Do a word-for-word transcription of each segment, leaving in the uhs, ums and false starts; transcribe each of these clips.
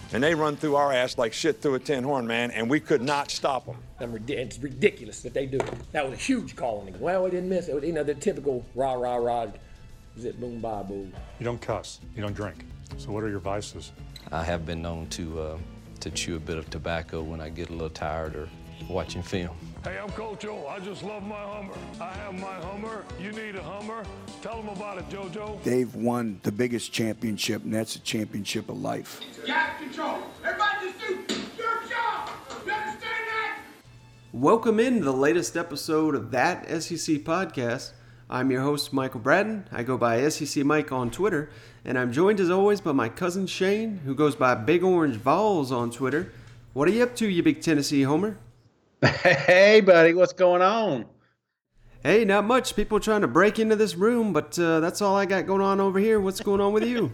and they run through our ass like shit through a tin horn, man, and we could not stop them. It's ridiculous that they do it. That was a huge call on him. Well, we didn't miss it. You know, the typical rah, rah, rah, zip, boom, bye, boo. You don't cuss. You don't drink. So what are your vices? I have been known to uh, to chew a bit of tobacco when I get a little tired or watching film. Hey, I'm Coach O. I just love my Hummer. I have my Hummer. You need a Hummer. Tell them about it, JoJo. They've won the biggest championship, and that's a championship of life. Gas control. Everybody just do your job. You understand that? Welcome in to the latest episode of That S E C Podcast. I'm your host, Michael Braden. I go by S E C Mike on Twitter, and I'm joined as always by my cousin Shane, who goes by Big Orange Vols on Twitter. What are you up to, you big Tennessee homer? Hey, buddy, what's going on? Hey, not much. People trying to break into this room, but uh, that's all I got going on over here. What's going on with you?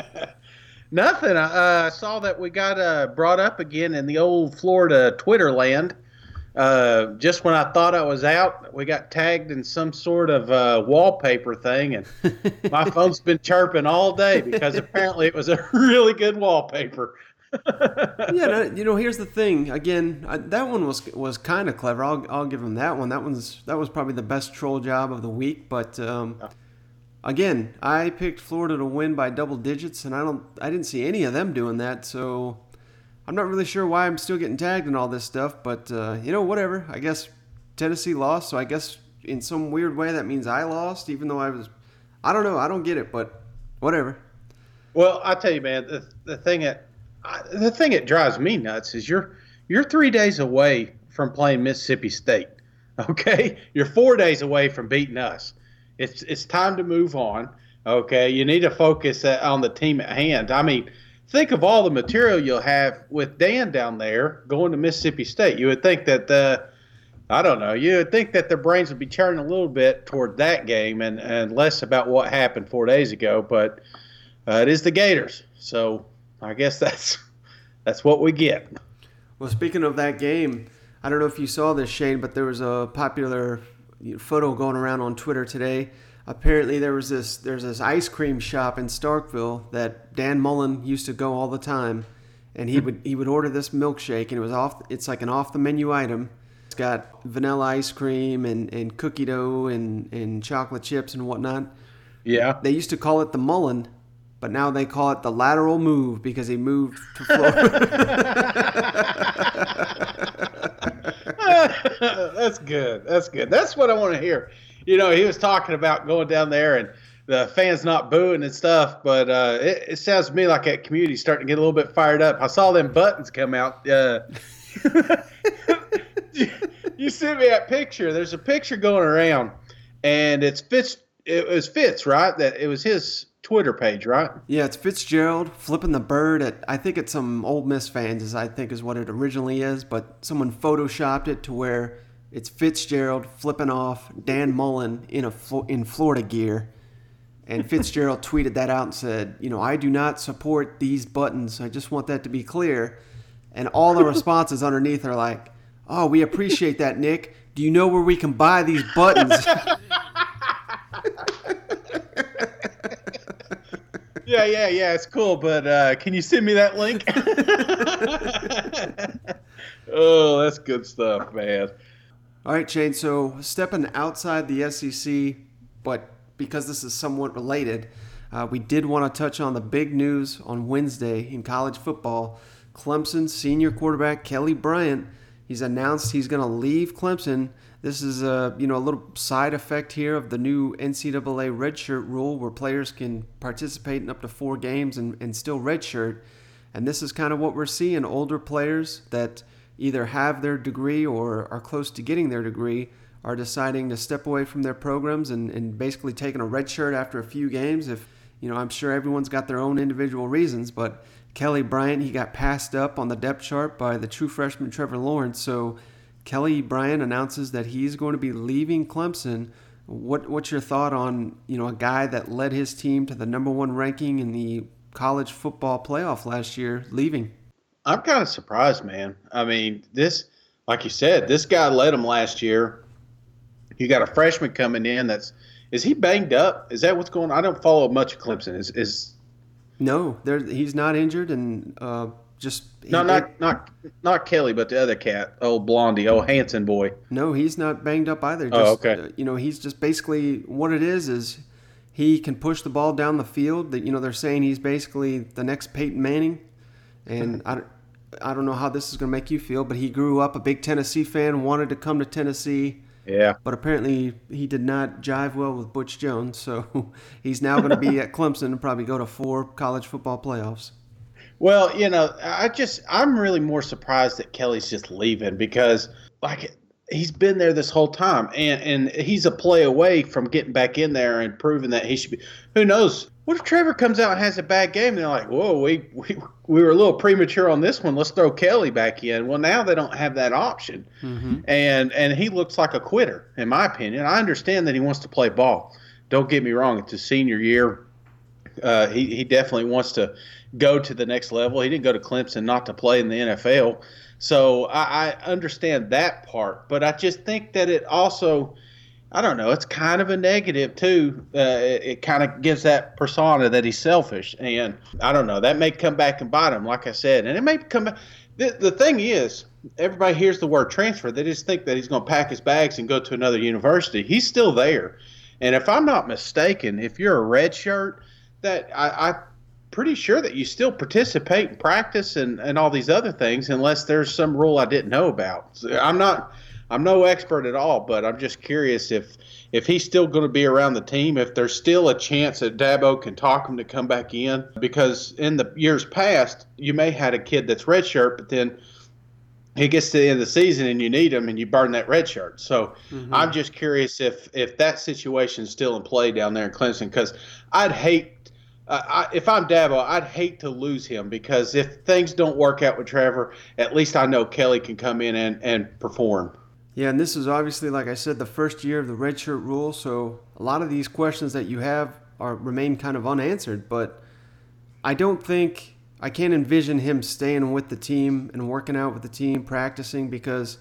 Nothing. I uh, saw that we got uh, brought up again in the old Florida Twitter land. Uh, just when I thought I was out, we got tagged in some sort of uh, wallpaper thing, and my phone's been chirping all day because apparently it was a really good wallpaper. Yeah, no, you know, here's the thing. Again, I, that one was was kind of clever. I'll I'll give him that one. That one's that was probably the best troll job of the week. But um, again, I picked Florida to win by double digits, and I don't I didn't see any of them doing that. So I'm not really sure why I'm still getting tagged in all this stuff. But uh, you know, whatever. I guess Tennessee lost, so I guess in some weird way that means I lost, even though I was. I don't know. I don't get it, but whatever. Well, I tell you, man, the the thing that. I, the thing that drives me nuts is you're you're three days away from playing Mississippi State. Okay, you're four days away from beating us. It's it's time to move on. Okay, you need to focus on the team at hand. I mean, think of all the material you'll have with Dan down there going to Mississippi State. You would think that the I don't know. You would think that their brains would be churning a little bit toward that game and, and less about what happened four days ago. But uh, it is the Gators, so. I guess that's that's what we get. Well, speaking of that game, I don't know if you saw this, Shane, but there was a popular photo going around on Twitter today. Apparently, there was this there's this ice cream shop in Starkville that Dan Mullen used to go all the time, and he would he would order this milkshake, and it was off. It's like an off the menu item. It's got vanilla ice cream and, and cookie dough and, and chocolate chips and whatnot. Yeah, they used to call it the Mullen. But now they call it the lateral move because he moved to Florida. That's good. That's good. That's what I want to hear. You know, he was talking about going down there and the fans not booing and stuff, but uh, it, it sounds to me like that community's starting to get a little bit fired up. I saw them buttons come out. Uh, you, you sent me that picture. There's a picture going around, and it's Fitz. It was Fitz, right? That it was his Twitter page, right? Yeah, it's Fitzgerald flipping the bird at, I think it's some Ole Miss fans, is I think is what it originally is, but someone photoshopped it to where it's Fitzgerald flipping off Dan Mullen in a in Florida gear. And Fitzgerald tweeted that out and said, you know, I do not support these buttons. I just want that to be clear. And all the responses underneath are like, oh, we appreciate that, Nick. Do you know where we can buy these buttons? Yeah, yeah, yeah. It's cool, but uh, can you send me that link? Oh, that's good stuff, man. All right, Shane. So stepping outside the S E C, but because this is somewhat related, uh, we did want to touch on the big news on Wednesday in college football. Clemson's senior quarterback, Kelly Bryant, he's announced he's going to leave Clemson. This is a you know a little side effect here of the new N C double A redshirt rule where players can participate in up to four games and, and still redshirt. And this is kind of what we're seeing. Older players that either have their degree or are close to getting their degree are deciding to step away from their programs and, and basically taking a redshirt after a few games. If you know, I'm sure everyone's got their own individual reasons, but Kelly Bryant, he got passed up on the depth chart by the true freshman Trevor Lawrence. So Kelly Bryant announces that he's going to be leaving Clemson. What what's your thought on, you know, a guy that led his team to the number one ranking in the college football playoff last year leaving? I'm kind of surprised, man. I mean, this, like you said, this guy led them last year. You got a freshman coming in that's, is he banged up? Is that what's going on? I don't follow much of Clemson. Is is No, there he's not injured, and uh, just No, he- not not not Kelly, but the other cat, old Blondie, old Hanson boy. No, he's not banged up either. Just, Oh, okay. uh, you know, he's just basically what it is is he can push the ball down the field. That you know, they're saying he's basically the next Peyton Manning, and I, don't- I don't know how this is going to make you feel, but he grew up a big Tennessee fan, wanted to come to Tennessee, Yeah. but apparently he did not jive well with Butch Jones, so he's now going to be at Clemson and probably go to four college football playoffs. Well, you know, I just I'm really more surprised that Kelly's just leaving because like he's been there this whole time and and he's a play away from getting back in there and proving that he should be. Who knows? What if Trevor comes out and has a bad game and they're like, "Whoa, we we, we were a little premature on this one. Let's throw Kelly back in." Well, now they don't have that option. Mm-hmm. And and he looks like a quitter in my opinion. I understand that he wants to play ball. Don't get me wrong, it's his senior year. Uh, he he definitely wants to go to the next level. He didn't go to Clemson not to play in the N F L. So I, I understand that part, but I just think that it also, I don't know, it's kind of a negative too. Uh, it it kind of gives that persona that he's selfish, and I don't know, that may come back and bite him, like I said, and it may come back. The, the thing is, everybody hears the word transfer, they just think that he's going to pack his bags and go to another university. He's still there, and if I'm not mistaken, if you're a red shirt, that I, I pretty sure that you still participate in practice and, and all these other things unless there's some rule I didn't know about. So I'm not I'm no expert at all, but I'm just curious if if he's still going to be around the team, if there's still a chance that Dabo can talk him to come back in, because in the years past you may had a kid that's redshirt, but then he gets to the end of the season and you need him and you burn that red shirt. So mm-hmm. I'm just curious if if that situation is still in play down there in Clemson, because I'd hate Uh, I, if I'm Dabo, I'd hate to lose him, because if things don't work out with Trevor, at least I know Kelly can come in and, and perform. Yeah, and this is obviously, like I said, the first year of the redshirt rule, so a lot of these questions that you have are remain kind of unanswered, but I don't think, I can't envision him staying with the team and working out with the team, practicing, because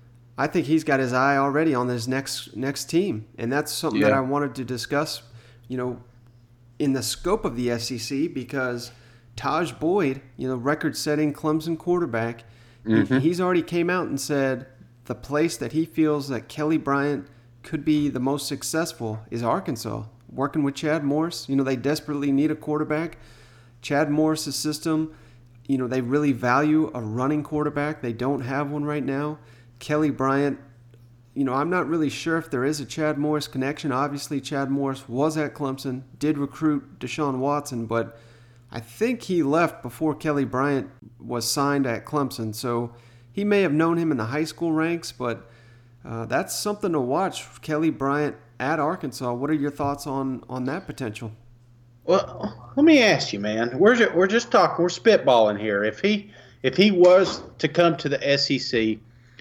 I think he's got his eye already on his next next team, and that's something Yeah. that I wanted to discuss, you know, in the scope of the S E C, because Taj Boyd, you know, record-setting Clemson quarterback, Mm-hmm. he, he's already came out and said the place that he feels that Kelly Bryant could be the most successful is Arkansas, working with Chad Morris. You know, they desperately need a quarterback. Chad Morris's system, you know, they really value a running quarterback. They don't have one right now. Kelly Bryant, you know, I'm not really sure if there is a Chad Morris connection. Obviously, Chad Morris was at Clemson, did recruit Deshaun Watson, but I think he left before Kelly Bryant was signed at Clemson. So he may have known him in the high school ranks, but uh, that's something to watch. Kelly Bryant at Arkansas. What are your thoughts on, on that potential? Well, let me ask you, man. We're just, we're just talking. We're spitballing here. If he if he was to come to the S E C,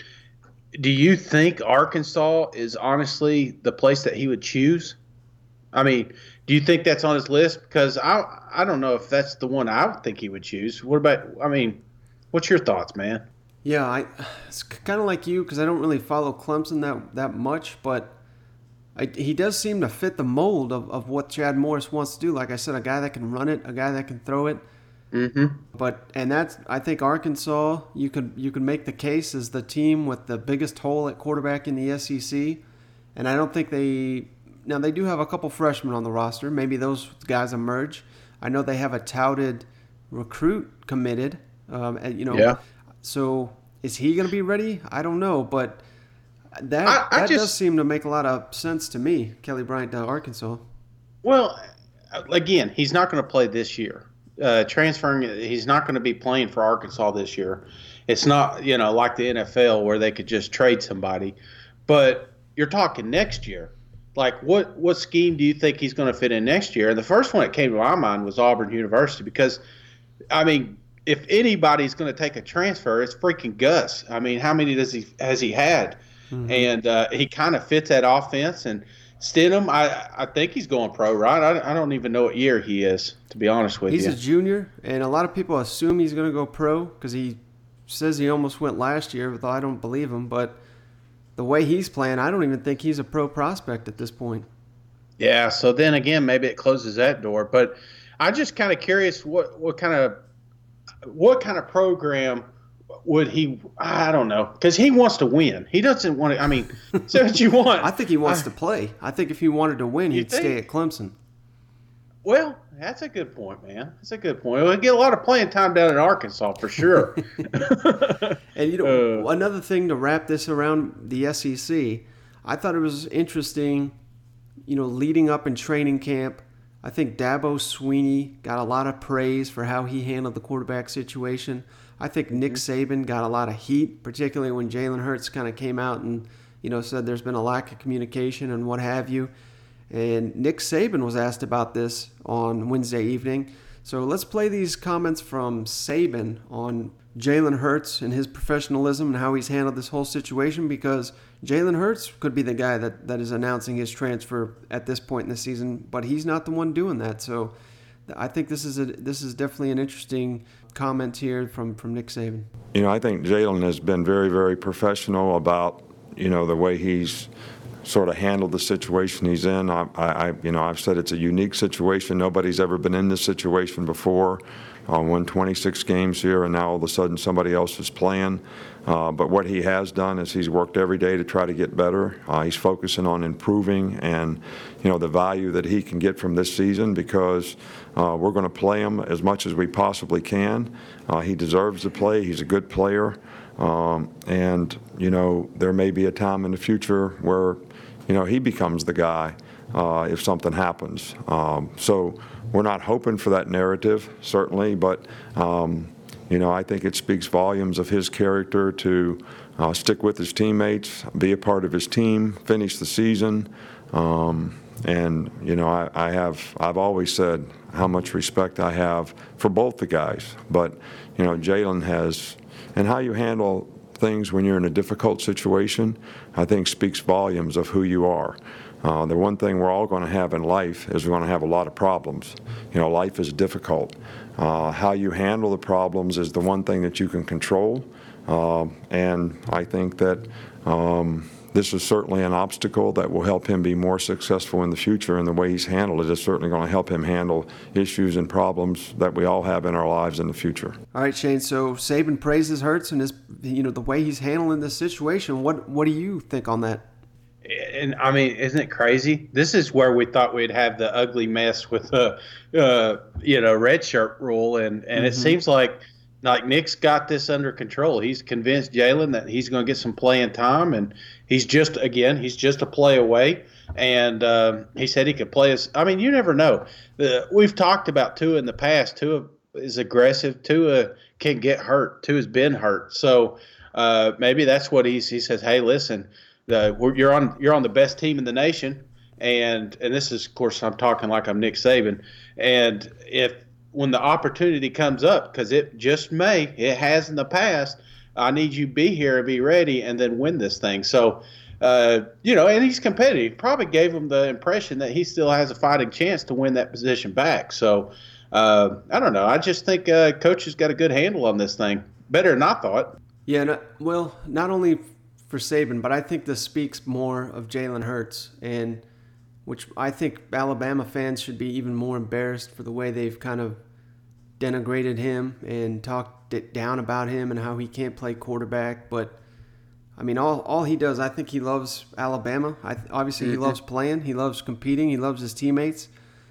do you think Arkansas is honestly the place that he would choose? I mean, do you think that's on his list? Because I I don't know if that's the one I would think he would choose. What about, I mean, what's your thoughts, man? Yeah, I, it's kind of like you, because I don't really follow Clemson that, that much, but I, he does seem to fit the mold of, of what Chad Morris wants to do. Like I said, a guy that can run it, a guy that can throw it. Mm-hmm. But and that's, I think Arkansas, you could you could make the case as the team with the biggest hole at quarterback in the S E C, and I don't think they now they do have a couple freshmen on the roster. Maybe those guys emerge. I know they have a touted recruit committed. Um, and, you know, Yeah. So is he going to be ready? I don't know, but that I- I that just- does seem to make a lot of sense to me. Kelly Bryant to Arkansas. Well, again, he's not going to play this year. Uh, transferring, he's not going to be playing for Arkansas this year. It's not, you know, like the N F L where they could just trade somebody. But you're talking next year. Like, what, what scheme do you think he's going to fit in next year? And the first one that came to my mind was Auburn University, because, I mean, if anybody's going to take a transfer, it's freaking Gus. I mean, how many does he has he had? Mm-hmm. And uh, he kind of fits that offense. And Stidham, I I think he's going pro, right? I, I don't even know what year he is, to be honest with he's you. He's a junior, and a lot of people assume he's going to go pro because he says he almost went last year, though I don't believe him. But the way he's playing, I don't even think he's a pro prospect at this point. Yeah, so then again, maybe it closes that door. But I'm just kind of curious what, what kind of what kind of program would he? I don't know, because he wants to win. He doesn't want to. I mean, say what you want. I think he wants I, to play. I think if he wanted to win, he'd think? stay at Clemson. Well, that's a good point, man. That's a good point. We'll get a lot of playing time down in Arkansas for sure. And you know, uh, another thing to wrap this around the S E C, I thought it was interesting. You know, leading up in training camp, I think Dabo Swinney got a lot of praise for how he handled the quarterback situation. I think Nick Saban got a lot of heat, particularly when Jalen Hurts kind of came out and, you know, said there's been a lack of communication and what have you. And Nick Saban was asked about this on Wednesday evening. So let's play these comments from Saban on Jalen Hurts and his professionalism and how he's handled this whole situation, because Jalen Hurts could be the guy that, that is announcing his transfer at this point in the season, but he's not the one doing that. So I think this is a this is definitely an interesting comment here from, from Nick Saban. You know, I think Jalen has been very, very professional about, you know, the way he's sort of handled the situation he's in. I, I, you know, I've said it's a unique situation. Nobody's ever been in this situation before. Uh, won twenty-six games here, and now all of a sudden somebody else is playing. Uh, but what he has done is he's worked every day to try to get better. Uh, he's focusing on improving and, you know, the value that he can get from this season, because uh, we're going to play him as much as we possibly can. Uh, he deserves to play. He's a good player. Um, and, you know, there may be a time in the future where, you know, he becomes the guy uh, if something happens. Um, so we're not hoping for that narrative, certainly, but, um, you know, I think it speaks volumes of his character to uh, stick with his teammates, be a part of his team, finish the season. Um, and, you know, I, I have, I've always said how much respect I have for both the guys. But, you know, Jalen has, and how you handle things when you're in a difficult situation, I think speaks volumes of who you are. Uh, the one thing we're all going to have in life is we're going to have a lot of problems. You know, life is difficult. Uh, how you handle the problems is the one thing that you can control. Uh, and I think that um, this is certainly an obstacle that will help him be more successful in the future, and the way he's handled it is certainly going to help him handle issues and problems that we all have in our lives in the future. All right, Shane, so Saban praises Hurts and his, you know, the way he's handling this situation. What what do you think on that? And I mean, isn't it crazy? This is where we thought we'd have the ugly mess with the, uh, you know, red shirt rule, and and mm-hmm. it seems like like Nick's got this under control. He's convinced Jalen that he's going to get some playing time, and he's just again he's just a play away. And uh, he said he could play us. I mean, you never know. The, we've talked about Tua in the past. Tua is aggressive. Tua can get hurt. Tua's been hurt. So uh, maybe that's what he's. He says, hey, listen. The, you're on you're on the best team in the nation, and and this is, of course, I'm talking like I'm Nick Saban. And if when the opportunity comes up, because it just may, it has in the past, I need you to be here and be ready, and then win this thing. So, uh, you know, and he's competitive. Probably gave him the impression that he still has a fighting chance to win that position back. So, uh, I don't know. I just think uh, Coach has got a good handle on this thing, better than I thought. Yeah. No, well, not only for Saban, but I think this speaks more of Jalen Hurts, and which I think Alabama fans should be even more embarrassed for the way they've kind of denigrated him and talked it down about him and how he can't play quarterback. But I mean, all all he does, I think he loves Alabama. I, obviously, he loves playing, he loves competing, he loves his teammates,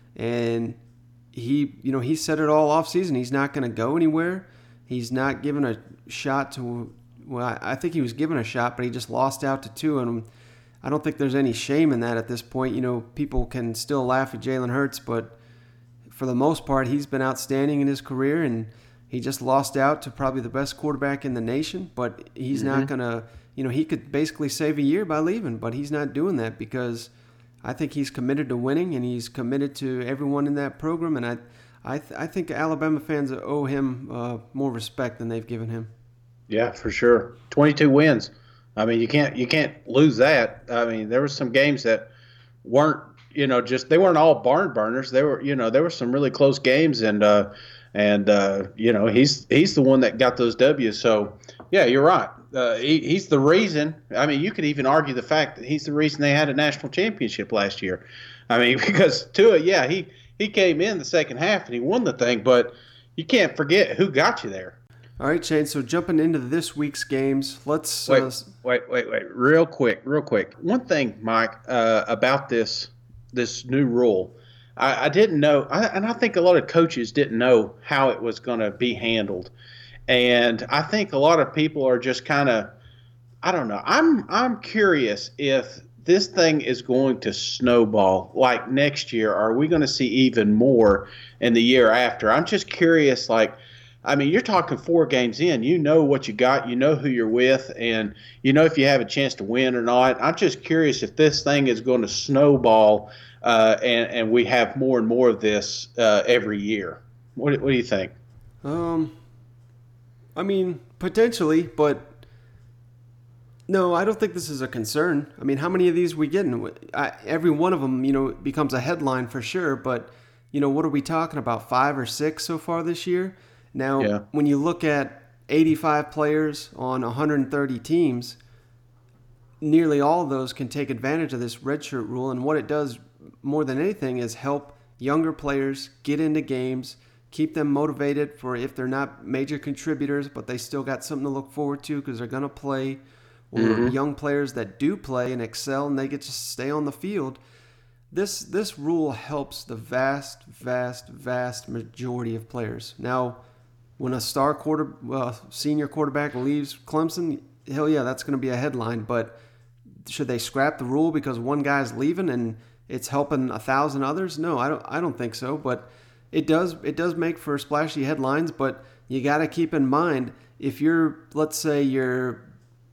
and he, you know, he said it all off season. He's not going to go anywhere. He's not given a shot to. Well, I think he was given a shot, but he just lost out to two, and I don't think there's any shame in that at this point. You know, people can still laugh at Jalen Hurts, but for the most part, he's been outstanding in his career, and he just lost out to probably the best quarterback in the nation, but he's mm-hmm. not going to, you know, he could basically save a year by leaving, but he's not doing that because I think he's committed to winning, and he's committed to everyone in that program, and I I, th- I think Alabama fans owe him uh, more respect than they've given him. Yeah, for sure. twenty-two wins. I mean, you can't you can't lose that. I mean, there were some games that weren't, you know, just they weren't all barn burners. They were, you know, there were some really close games, and uh, and uh, you know, he's he's the one that got those W's. So yeah, you're right. Uh, he, he's the reason. I mean, you could even argue the fact that he's the reason they had a national championship last year. I mean, because Tua, yeah, he he came in the second half and he won the thing, but you can't forget who got you there. All right, Shane. So jumping into this week's games, let's Wait, uh, wait, wait, wait. Real quick, real quick. One thing, Mike, uh, about this this new rule, I, I didn't know, I, and I think a lot of coaches didn't know how it was going to be handled, and I think a lot of people are just kind of, I don't know. I'm I'm curious if this thing is going to snowball like next year. Are we going to see even more in the year after? I'm just curious, like. I mean, you're talking four games in. You know what you got. You know who you're with, and you know if you have a chance to win or not. I'm just curious if this thing is going to snowball, uh, and and we have more and more of this uh, every year. What What do you think? Um, I mean, potentially, but no, I don't think this is a concern. I mean, how many of these we getting? I, every one of them, you know, becomes a headline for sure. But you know, what are we talking about? Five or six so far this year? Now, Yeah. when you look at eighty-five players on one hundred thirty teams, nearly all of those can take advantage of this redshirt rule. And what it does more than anything is help younger players get into games, keep them motivated for if they're not major contributors, but they still got something to look forward to because they're going to play, or mm-hmm. young players that do play and excel and they get to stay on the field. This this rule helps the vast, vast, vast majority of players. Now, when a star quarter, uh, senior quarterback leaves Clemson, hell yeah, that's going to be a headline. But should they scrap the rule because one guy's leaving and it's helping a thousand others? No, I don't. I don't think so. But it does. It does make for splashy headlines. But you got to keep in mind if you're, let's say, you're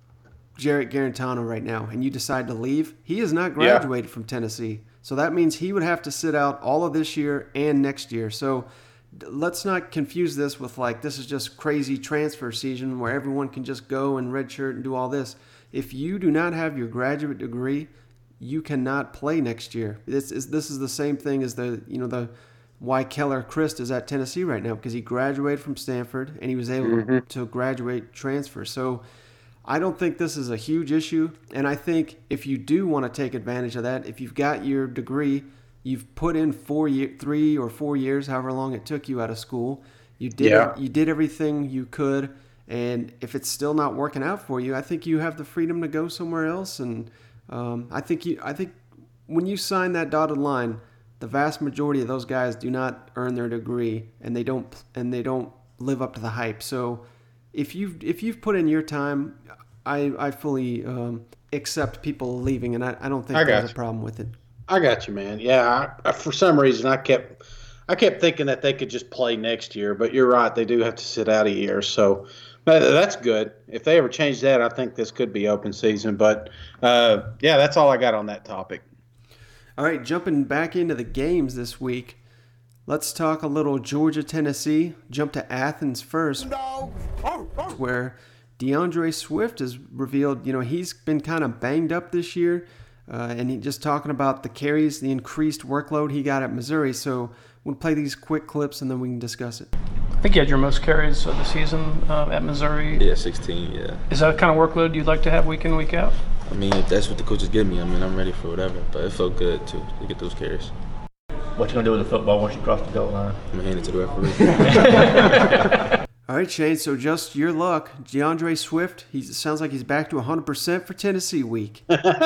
Jarrett Garantano right now, and you decide to leave, he is not graduated yeah. from Tennessee, so that means he would have to sit out all of this year and next year. So let's not confuse this with like this is just crazy transfer season where everyone can just go and redshirt and do all this. If you do not have your graduate degree, you cannot play next year. This is this is the same thing as the you know the why Keller Christ is at Tennessee right now, because he graduated from Stanford and he was able mm-hmm. to, to graduate transfer. So I don't think this is a huge issue, and I think if you do want to take advantage of that, if you've got your degree, you've put in four year, three or four years, however long it took you out of school. You did yeah. you did everything you could, and if it's still not working out for you, I think you have the freedom to go somewhere else. And um, I think you I think when you sign that dotted line, the vast majority of those guys do not earn their degree, and they don't and they don't live up to the hype. So if you've if you've put in your time, I I fully um, accept people leaving, and I, I don't think I there's you. a problem with it. I got you, man. Yeah, I, I, for some reason I kept I kept thinking that they could just play next year, but you're right, they do have to sit out a year. So that's good. If they ever change that, I think this could be open season. But uh, yeah, that's all I got on that topic. All right, jumping back into the games this week, let's talk a little Georgia, Tennessee. Jump to Athens first, where DeAndre Swift has revealed, you know, he's been kind of banged up this year. Uh, and he just talking about the carries, the increased workload he got at Missouri. So we'll play these quick clips and then we can discuss it. I think you had your most carries of the season uh, at Missouri. Yeah, sixteen, yeah. Is that the kind of workload you'd like to have week in, week out? I mean, if that's what the coaches give me, I mean, I'm ready for whatever. But it felt good, too, to get those carries. What you going to do with the football once you cross the goal line? I'm going to hand it to the referee. All right, Shane, so just your luck. DeAndre Swift, he sounds like he's back to one hundred percent for Tennessee week.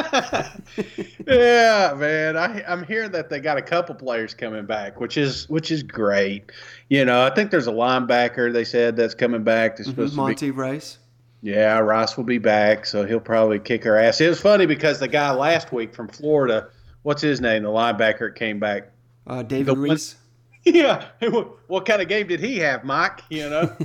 Yeah, man. I, I'm hearing that they got a couple players coming back, which is which is great. You know, I think there's a linebacker they said that's coming back. That's supposed mm-hmm, Monty to be, Rice. Yeah, Rice will be back, so he'll probably kick our ass. It was funny because the guy last week from Florida, what's his name, the linebacker came back. Uh, David Reese. Yeah. What kind of game did he have, Mike? You know.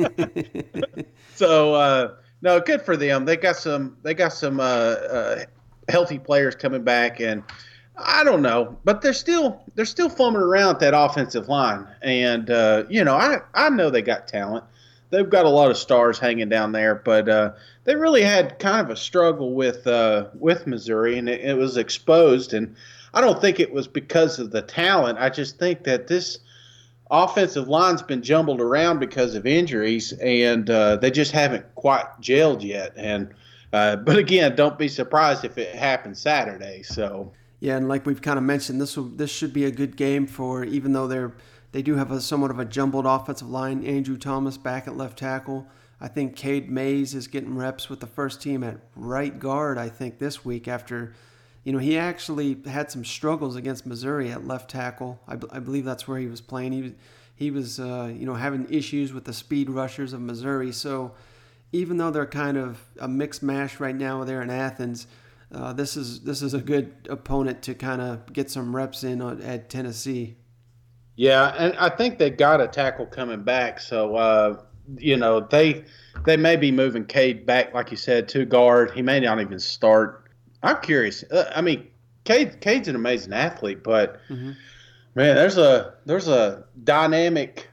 so uh, no, good for them. They got some. They got some uh, uh, healthy players coming back, and I don't know, but they're still they're still fumbling around at that offensive line. And uh, you know, I I know they got talent. They've got a lot of stars hanging down there, but uh, they really had kind of a struggle with uh, with Missouri, and it, it was exposed. And I don't think it was because of the talent. I just think that this offensive line's been jumbled around because of injuries, and uh, they just haven't quite gelled yet. And uh, but again, don't be surprised if it happens Saturday. So yeah, and like we've kind of mentioned, this will this should be a good game for, even though they're They do have a somewhat of a jumbled offensive line. Andrew Thomas back at left tackle. I think Cade Mays is getting reps with the first team at right guard, I think, this week after, you know, he actually had some struggles against Missouri at left tackle. I, b- I believe that's where he was playing. He was, he was uh, you know, having issues with the speed rushers of Missouri. So even though they're kind of a mixed mash right now there in Athens, uh, this is this is a good opponent to kind of get some reps in on, at Tennessee. Yeah, and I think they got a tackle coming back, so uh, you know they they may be moving Cade back, like you said, to guard. He may not even start. I'm curious. Uh, I mean, Cade Cade's an amazing athlete, but mm-hmm. man, there's a there's a dynamic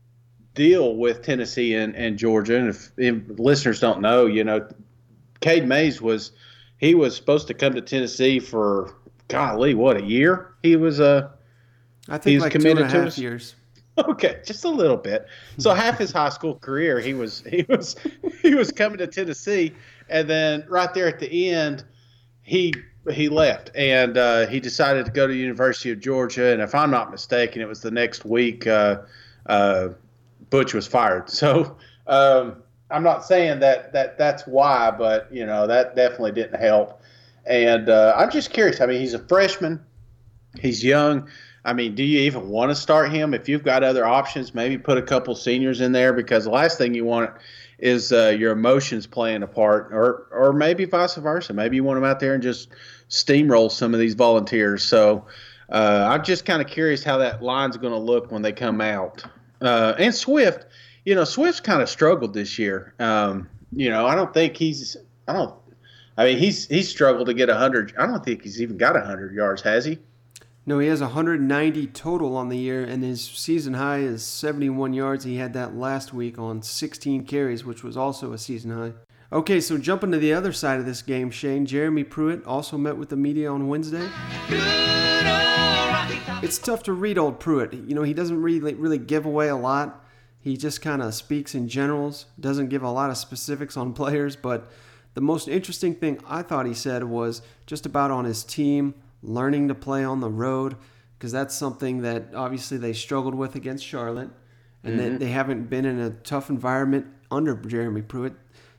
deal with Tennessee and, and Georgia. And if, if listeners don't know, you know, Cade Mays was he was supposed to come to Tennessee for golly, what, a year? He was a uh, I think like two and a half years. Okay, just a little bit. So half his high school career, he was he was he was coming to Tennessee, and then right there at the end, he he left and uh, he decided to go to the University of Georgia. And if I'm not mistaken, it was the next week uh, uh, Butch was fired. So um, I'm not saying that that that's why, but you know that definitely didn't help. And uh, I'm just curious. I mean, he's a freshman. He's young. I mean, do you even want to start him? If you've got other options, maybe put a couple seniors in there, because the last thing you want is uh, your emotions playing a part, or or maybe vice versa. Maybe you want him out there and just steamroll some of these volunteers. So uh, I'm just kind of curious how that line's going to look when they come out. Uh, and Swift, you know, Swift's kind of struggled this year. Um, you know, I don't think he's – I don't – I mean, he's he's struggled to get one hundred – I don't think he's even got one hundred yards, has he? No, he has one hundred ninety total on the year, and his season high is seventy-one yards. He had that last week on sixteen carries, which was also a season high. Okay, so jumping to the other side of this game, Shane, Jeremy Pruitt also met with the media on Wednesday. It's tough to read old Pruitt. You know, he doesn't really, really give away a lot. He just kind of speaks in generals, doesn't give a lot of specifics on players, but the most interesting thing I thought he said was just about on his team, learning to play on the road, because that's something that obviously they struggled with against Charlotte, and mm-hmm. they, they haven't been in a tough environment under Jeremy Pruitt.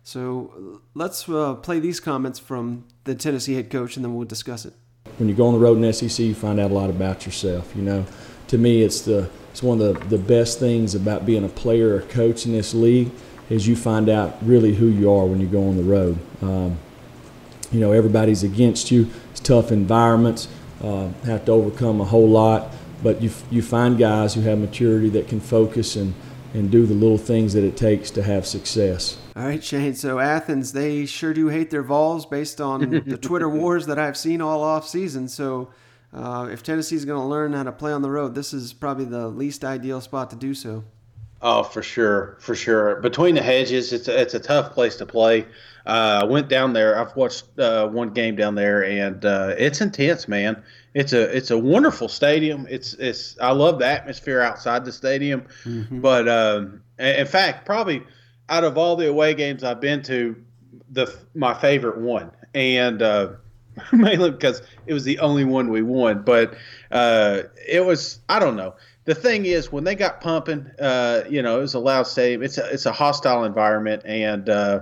So let's uh, play these comments from the Tennessee head coach, and then we'll discuss it. When you go on the road in S E C, you find out a lot about yourself. You know, to me, it's the it's one of the, the best things about being a player or coach in this league is you find out really who you are when you go on the road. Um, you know, everybody's against you. Tough environments, uh, have to overcome a whole lot, but you you find guys who have maturity that can focus and, and do the little things that it takes to have success. All right, Shane, so Athens, they sure do hate their Vols based on the Twitter wars that I've seen all off season. So uh, if Tennessee's going to learn how to play on the road, this is probably the least ideal spot to do so. Oh, for sure, for sure. Between the hedges, it's a, it's a tough place to play. Uh, I went down there. I've watched uh, one game down there, and uh, it's intense, man. It's a it's a wonderful stadium. It's it's I love the atmosphere outside the stadium. Mm-hmm. But um, in fact, probably out of all the away games I've been to, the my favorite one, and uh, mainly because it was the only one we won. But uh, it was I don't know. The thing is, when they got pumping, uh, you know, it was a loud stadium. It's a it's a hostile environment, and uh,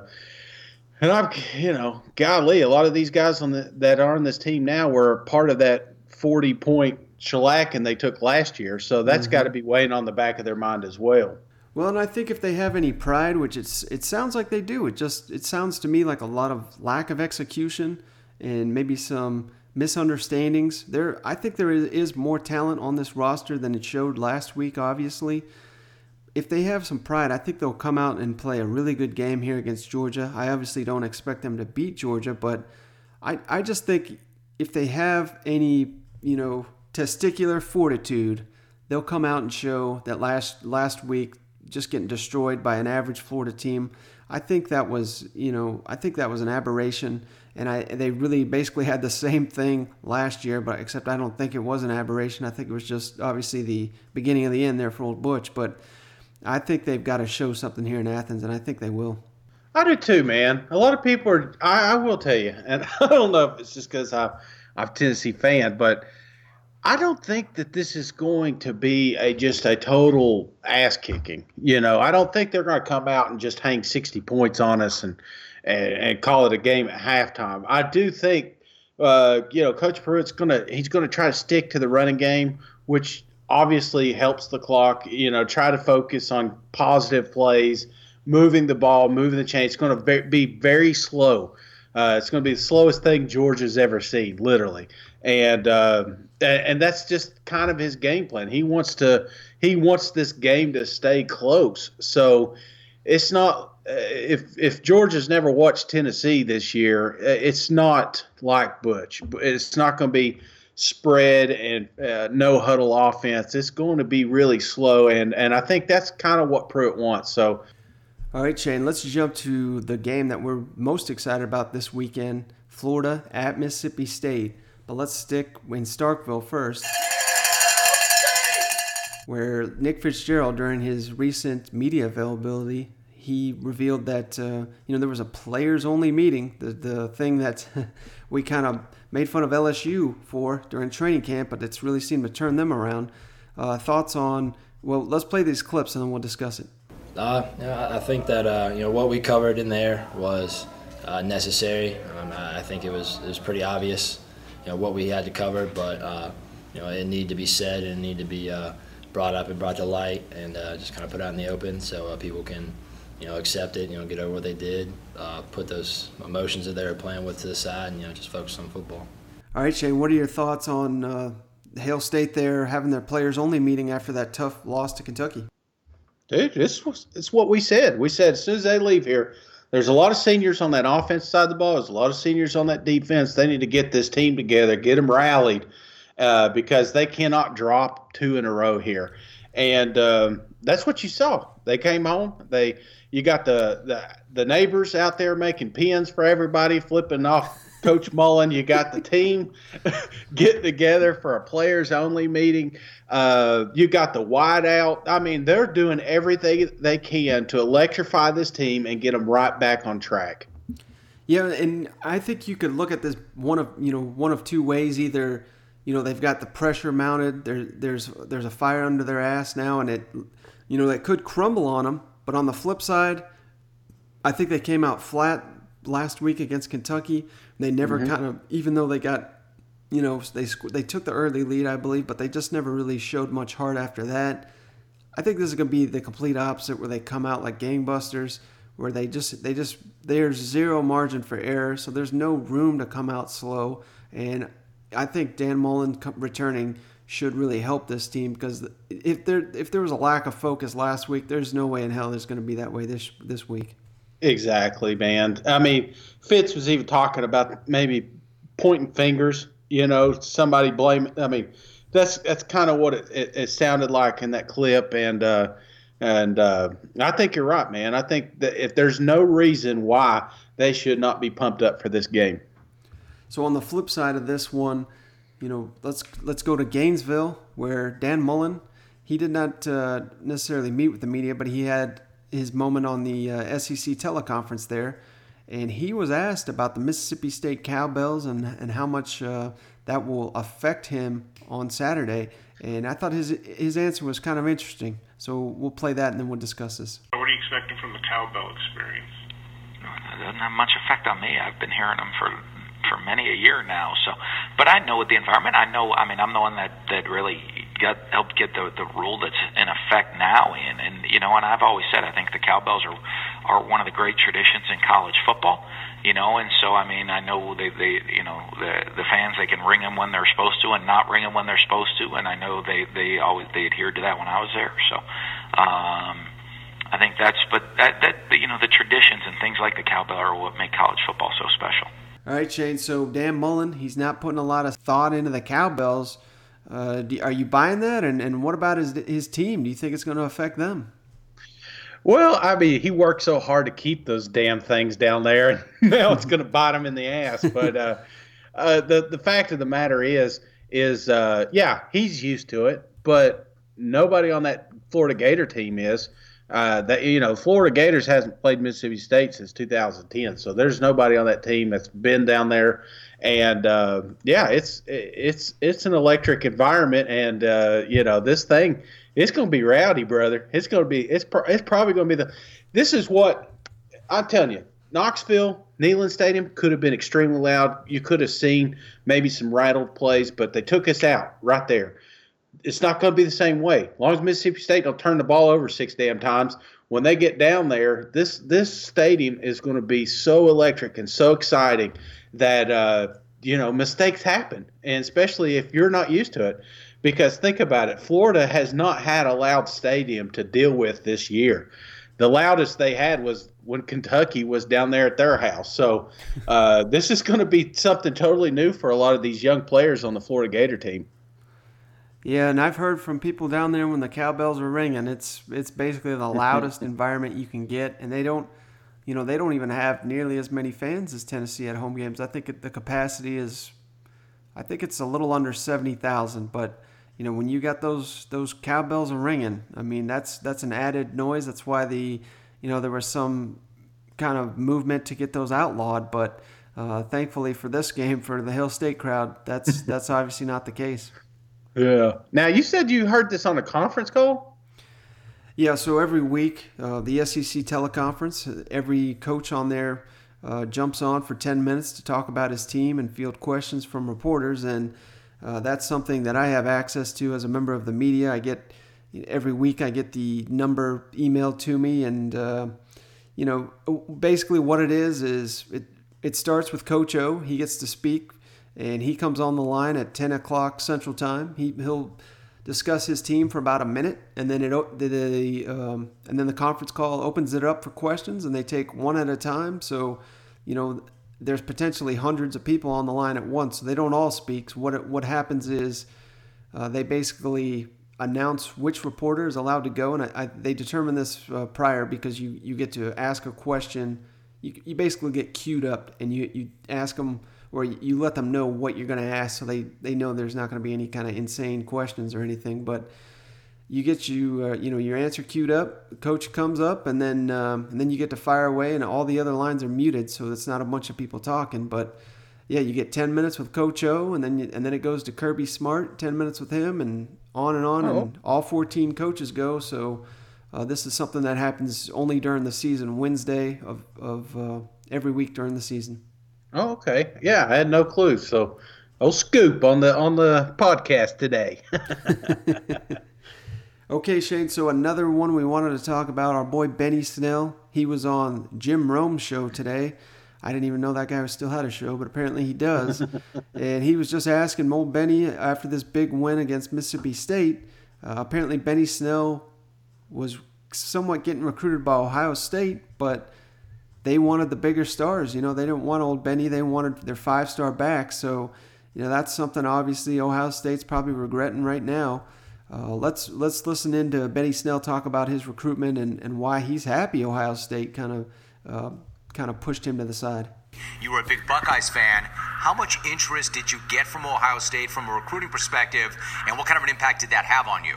and I'm, you know, golly, a lot of these guys on the that are on this team now were part of that forty point shellacking they took last year. So that's mm-hmm. got to be weighing on the back of their mind as well. Well, and I think if they have any pride, which it's it sounds like they do, it just it sounds to me like a lot of lack of execution and maybe some misunderstandings. There, I think there is more talent on this roster than it showed last week, obviously. If they have some pride, I think they'll come out and play a really good game here against Georgia. I obviously don't expect them to beat Georgia, but I, I just think if they have any, you know, testicular fortitude, they'll come out and show that last last week just getting destroyed by an average Florida team. I think that was, you know, I think that was an aberration. And I, they really basically had the same thing last year, but except I don't think it was an aberration. I think it was just obviously the beginning of the end there for old Butch. But I think they've got to show something here in Athens, and I think they will. I do too, man. A lot of people are, I, I will tell you, and I don't know if it's just because I'm, I'm a Tennessee fan, but I don't think that this is going to be a just a total ass kicking. You know, I don't think they're going to come out and just hang sixty points on us and and, and call it a game at halftime. I do think, uh, you know, Coach Pruitt's going to he's going to try to stick to the running game, which obviously helps the clock. You know, try to focus on positive plays, moving the ball, moving the chain. It's going to be very slow. Uh, it's going to be the slowest thing Georgia's ever seen, literally. And uh, and that's just kind of his game plan. He wants to he wants this game to stay close. So it's not if if Georgia's never watched Tennessee this year, it's not like Butch. It's not going to be spread and uh, no huddle offense. It's going to be really slow, and and I think that's kind of what Pruitt wants. So. All right, Shane, let's jump to the game that we're most excited about this weekend, Florida at Mississippi State. But let's stick in Starkville first, where Nick Fitzgerald, during his recent media availability, he revealed that uh, you know there was a players-only meeting, the the thing that we kind of made fun of L S U for during training camp, but it's really seemed to turn them around. Uh, thoughts on, well, let's play these clips and then we'll discuss it. Uh, yeah, I think that uh, you know what we covered in there was uh, necessary. Um, I think it was it was pretty obvious, you know, what we had to cover, but uh, you know it needed to be said and it needed to be uh, brought up and brought to light and uh, just kind of put out in the open so uh, people can you know accept it, you know, get over what they did, uh, put those emotions that they were playing with to the side, and you know just focus on football. All right, Shane, what are your thoughts on uh, Hail State there having their players only meeting after that tough loss to Kentucky? Dude, this was it's what we said. We said as soon as they leave here, there's a lot of seniors on that offense side of the ball. There's a lot of seniors on that defense. They need to get this team together, get them rallied, uh, because they cannot drop two in a row here. And um, that's what you saw. They came home. They you got the, the the neighbors out there making pins for everybody, flipping off Coach Mullen. You got the team getting together for a players-only meeting. Uh, you got the wideout. I mean, they're doing everything they can to electrify this team and get them right back on track. Yeah, and I think you could look at this one of you know one of two ways. Either you know they've got the pressure mounted. There, there's there's a fire under their ass now, and it you know that could crumble on them. But on the flip side, I think they came out flat last week against Kentucky. They never mm-hmm. kind of, even though they got, you know, they they took the early lead, I believe, but they just never really showed much heart after that. I think this is going to be the complete opposite, where they come out like gangbusters, where they just they just there's zero margin for error, so there's no room to come out slow. And I think Dan Mullen returning should really help this team, because if there if there was a lack of focus last week, there's no way in hell there's going to be that way this this week. Exactly, man. I mean, Fitz was even talking about maybe pointing fingers, you know, somebody blame. I mean, that's that's kind of what it, it, it sounded like in that clip. And uh, and uh, I think you're right, man. I think that if there's no reason why they should not be pumped up for this game. So on the flip side of this one, you know, let's let's go to Gainesville, where Dan Mullen, he did not uh, necessarily meet with the media, but he had his moment on the uh, S E C teleconference there, and he was asked about the Mississippi State Cowbells and and how much uh, that will affect him on Saturday. And I thought his his answer was kind of interesting. So we'll play that and then we'll discuss this. What are you expecting from the cowbell experience? It doesn't have much effect on me. I've been hearing them for for many a year now. So, but I know the environment. I know. I mean, I'm the one that that really got helped get the the rule that's in effect now in. And you know, and I've always said I think the cowbells are are one of the great traditions in college football. You know, and so I mean, I know they they you know the the fans, they can ring them when they're supposed to and not ring them when they're supposed to. And I know they they always they adhered to that when I was there. So. um I think that's, but that, that, you know, the traditions and things like the cowbell are what make college football so special. All right, Shane. So Dan Mullen, he's not putting a lot of thought into the cowbells. Uh, do, are you buying that? And and what about his his team? Do you think it's going to affect them? Well, I mean, he worked so hard to keep those damn things down there, and now it's going to bite him in the ass. But uh, uh, the the fact of the matter is, is uh, yeah, he's used to it, but nobody on that Florida Gator team is. Uh, that you know, Florida Gators hasn't played Mississippi State since two thousand ten, so there's nobody on that team that's been down there. And uh, yeah, it's it's it's an electric environment, and uh, you know, this thing, it's going to be rowdy, brother. It's going to be it's pro- it's probably going to be the. This is what I'm telling you. Knoxville, Neyland Stadium could have been extremely loud. You could have seen maybe some rattled plays, but they took us out right there. It's not going to be the same way. As long as Mississippi State don't turn the ball over six damn times, when they get down there, this this stadium is going to be so electric and so exciting that uh, you know, mistakes happen, and especially if you're not used to it. Because think about it, Florida has not had a loud stadium to deal with this year. The loudest they had was when Kentucky was down there at their house. So uh, this is going to be something totally new for a lot of these young players on the Florida Gator team. Yeah, and I've heard from people down there when the cowbells are ringing, it's it's basically the loudest environment you can get, and they don't, you know, they don't even have nearly as many fans as Tennessee at home games. I think the capacity is, I think it's a little under seventy thousand, but you know, when you got those those cowbells are ringing, I mean, that's that's an added noise. That's why the, you know, there was some kind of movement to get those outlawed, but uh, thankfully for this game, for the Hill State crowd, that's that's obviously not the case. Yeah. Now, you said you heard this on a conference call? Yeah, so every week, uh, the S E C teleconference, every coach on there uh, jumps on for ten minutes to talk about his team and field questions from reporters, and uh, that's something that I have access to as a member of the media. I get, every week I get the number emailed to me, and, uh, you know, basically what it is is it, it starts with Coach O. He gets to speak, and he comes on the line at ten o'clock Central Time. He, he'll discuss his team for about a minute, and then it the, the um, and then the conference call opens it up for questions, and they take one at a time. So, you know, there's potentially hundreds of people on the line at once, so they don't all speak. So what it, what happens is uh, they basically announce which reporter is allowed to go, and I, I, they determine this uh, prior because you, you get to ask a question. You, you basically get queued up, and you, you ask them, or you let them know what you're going to ask, so they, they know there's not going to be any kind of insane questions or anything. But you get you uh, you know your answer queued up. The coach comes up, and then um, and then you get to fire away, and all the other lines are muted, so it's not a bunch of people talking. But yeah, you get ten minutes with Coach O, and then you, and then it goes to Kirby Smart, ten minutes with him, and on and on, oh. and all fourteen coaches go. So uh, this is something that happens only during the season, Wednesday of of uh, every week during the season. Oh, okay. Yeah, I had no clue. So, old scoop on the on the podcast today. Okay, Shane. So another one we wanted to talk about, our boy Benny Snell. He was on Jim Rome's show today. I didn't even know that guy still had a show, but apparently he does. And he was just asking old Benny after this big win against Mississippi State. Uh, apparently Benny Snell was somewhat getting recruited by Ohio State, but they wanted the bigger stars. You know, they didn't want old Benny. They wanted their five-star back. So, you know, that's something obviously Ohio State's probably regretting right now. Uh, let's let's listen in to Benny Snell talk about his recruitment and, and why he's happy Ohio State kind of uh, kind of pushed him to the side. You were a big Buckeyes fan. How much interest did you get from Ohio State from a recruiting perspective, and what kind of an impact did that have on you?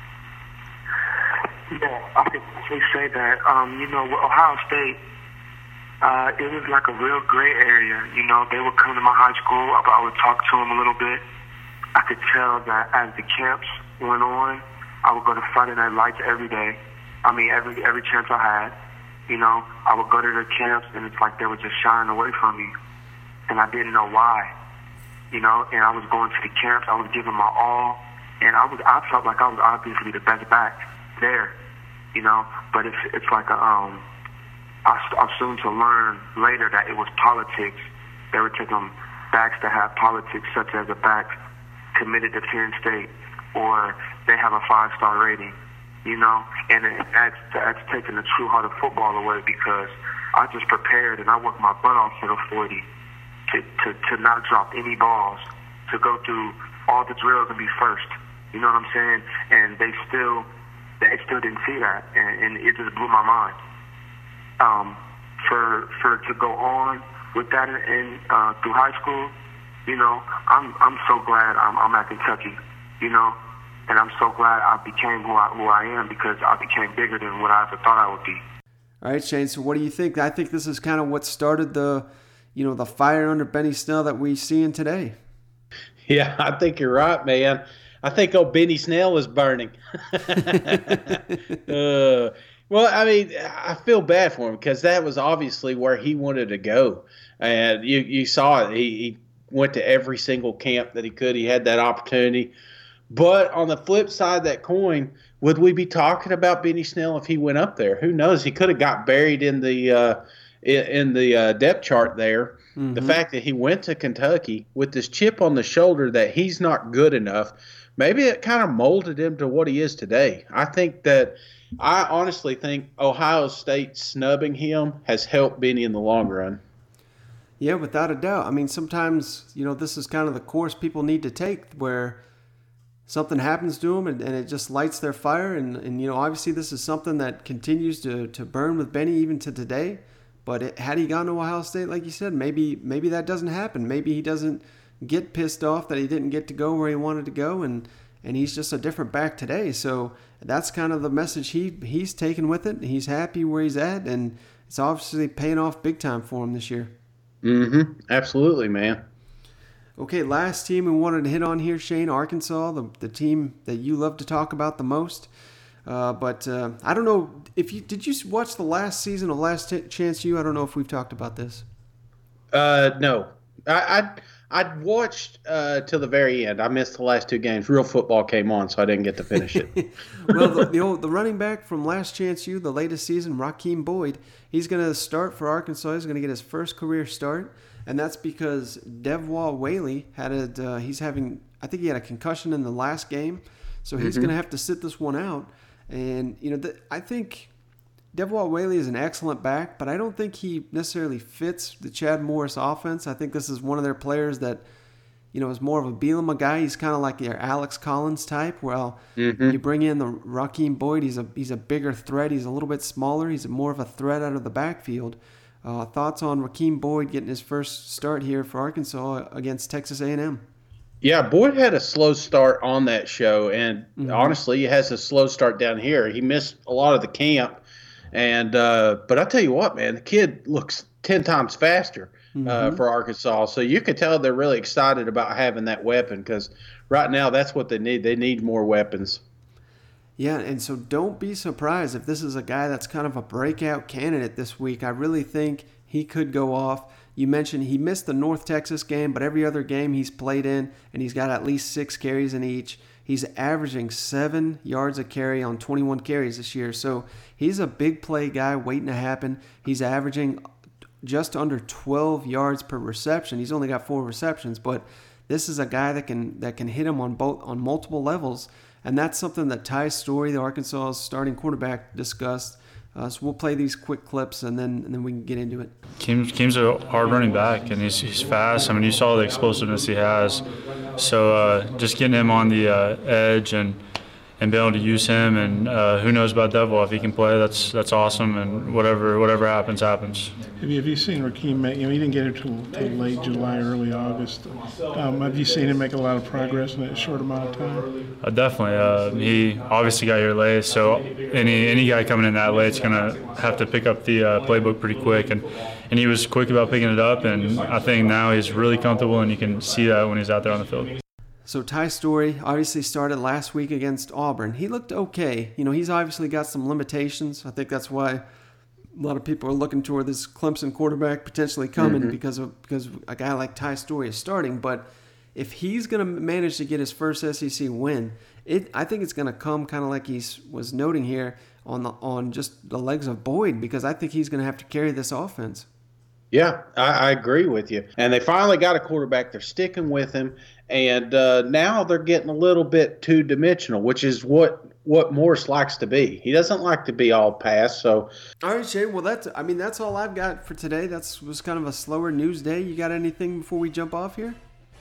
Yeah, I could say that. Um, you know, with Ohio State, Uh, it was like a real gray area. You know, they would come to my high school. I, I would talk to them a little bit. I could tell that as the camps went on, I would go to Friday Night Lights every day. I mean, every every chance I had. You know, I would go to their camps, and it's like they were just shying away from me. And I didn't know why. You know, and I was going to the camps. I was giving my all. And I was I felt like I was obviously the best back there. You know, but it's, it's like a... um. I, I soon to learn later that it was politics. They were taking backs that have politics, such as a back committed to Penn State, or they have a five-star rating, you know? And it, that's, that's taking the true heart of football away, because I just prepared and I worked my butt off for the forty to, to, to not drop any balls, to go through all the drills and be first. You know what I'm saying? And they still, they still didn't see that, and, and it just blew my mind. Um, for for to go on with that in, in uh, through high school, you know, I'm I'm so glad I'm I'm at Kentucky, you know, And I'm so glad I became who I, who I am because I became bigger than what I ever thought I would be. All right, Shane, so what do you think? I think this is kind of what started the, you know, the fire under Benny Snell that we see in today. Yeah, I think you're right, man. I think old Benny Snell is burning. uh, well, I mean, I feel bad for him because that was obviously where he wanted to go. And you, you saw it. He, he went to every single camp that he could. He had that opportunity. But on the flip side of that coin, would we be talking about Benny Snell if he went up there? Who knows? He could have got buried in the uh, in, in the uh, depth chart there. Mm-hmm. The fact that he went to Kentucky with this chip on the shoulder that he's not good enough, maybe it kind of molded him to what he is today. I think that I honestly think Ohio State snubbing him has helped Benny in the long run. Yeah, without a doubt. I mean, sometimes, you know, this is kind of the course people need to take where something happens to them and, and it just lights their fire. And, and, you know, obviously this is something that continues to, to burn with Benny even to today. But it, had he gone to Ohio State, like you said, maybe maybe that doesn't happen. Maybe he doesn't get pissed off that he didn't get to go where he wanted to go, and, and he's just a different back today. So that's kind of the message he he's taken with it. He's happy where he's at, and it's obviously paying off big time for him this year. Mm-hmm. Absolutely, man. Okay, last team we wanted to hit on here, Shane, Arkansas, the, the team that you love to talk about the most. Uh, but uh, I don't know if you did you watch the last season of Last T- Chance U? I don't know if we've talked about this. Uh, no, I I I watched uh, till the very end. I missed the last two games. Real football came on, so I didn't get to finish it. Well, the, the old the running back from Last Chance U, the latest season, Rakeem Boyd, he's going to start for Arkansas. He's going to get his first career start, and that's because Devwah Whaley had a uh, he's having I think he had a concussion in the last game, so he's mm-hmm. going to have to sit this one out. And, you know, the, I think Devwah Whaley is an excellent back, but I don't think he necessarily fits the Chad Morris offense. I think this is one of their players that, you know, is more of a Bielema guy. He's kind of like your Alex Collins type. Well, mm-hmm. you bring in the Rakeem Boyd. He's a he's a bigger threat. He's a little bit smaller. He's more of a threat out of the backfield. Uh, thoughts on Rakeem Boyd getting his first start here for Arkansas against Texas A and M? Yeah, Boyd had a slow start on that show, and mm-hmm. honestly, he has a slow start down here. He missed a lot of the camp, and uh, but I tell you what, man, the kid looks ten times faster mm-hmm. uh, for Arkansas. So you can tell they're really excited about having that weapon because right now that's what they need. They need more weapons. Yeah, and so don't be surprised if this is a guy that's kind of a breakout candidate this week. I really think he could go off. You mentioned he missed the North Texas game, but every other game he's played in, and he's got at least six carries in each. He's averaging seven yards a carry on twenty-one carries this year. So he's a big play guy waiting to happen. He's averaging just under twelve yards per reception. He's only got four receptions, but this is a guy that can that can hit him on both on multiple levels, and that's something that Ty Storey, the Arkansas starting quarterback, discussed. Uh, so we'll play these quick clips, and then and then we can get into it. Keem's, Keem's a hard running back, and he's, he's fast. I mean, you saw the explosiveness he has. So uh, just getting him on the uh, edge and and being able to use him, and uh, who knows about Devwah, if he can play, that's that's awesome. And whatever whatever happens, happens. Have you, have you seen Rakeem make? You know, he didn't get here till, till late July, early August. Um, have you seen him make a lot of progress in that short amount of time? Uh, definitely. Uh, he obviously got here late, so any any guy coming in that late is gonna have to pick up the uh, playbook pretty quick, and and he was quick about picking it up. And I think now he's really comfortable, and you can see that when he's out there on the field. So Ty Storey obviously started last week against Auburn. He looked okay. You know, he's obviously got some limitations. I think that's why a lot of people are looking toward this Clemson quarterback potentially coming mm-hmm. because of because a guy like Ty Storey is starting. But if he's going to manage to get his first S E C win, it I think it's going to come kind of like he was noting here on the on just the legs of Boyd, because I think he's going to have to carry this offense. Yeah, I, I agree with you. And they finally got a quarterback. They're sticking with him. And uh, now they're getting a little bit two-dimensional, which is what what Morris likes to be. He doesn't like to be all pass. So, all right, Shane. Well, that's I mean that's all I've got for today. That's was kind of a slower news day. You got anything before we jump off here?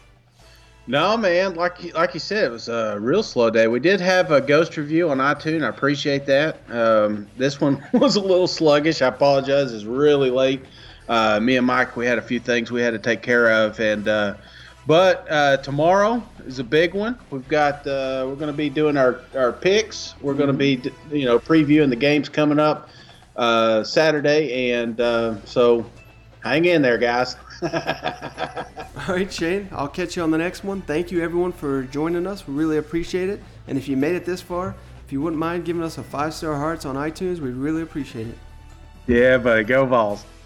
No, man. Like like you said, it was a real slow day. We did have a ghost review on iTunes. I appreciate that. Um, this one was a little sluggish. I apologize. It's really late. Uh, me and Mike, we had a few things we had to take care of, and uh, But uh, tomorrow is a big one. We've got uh, we're going to be doing our, our picks. We're going to be you know previewing the games coming up uh, Saturday, and uh, so hang in there, guys. All right, Shane, I'll catch you on the next one. Thank you, everyone, for joining us. We really appreciate it. And if you made it this far, if you wouldn't mind giving us a five-star hearts on iTunes, we'd really appreciate it. Yeah, buddy. Go Vols.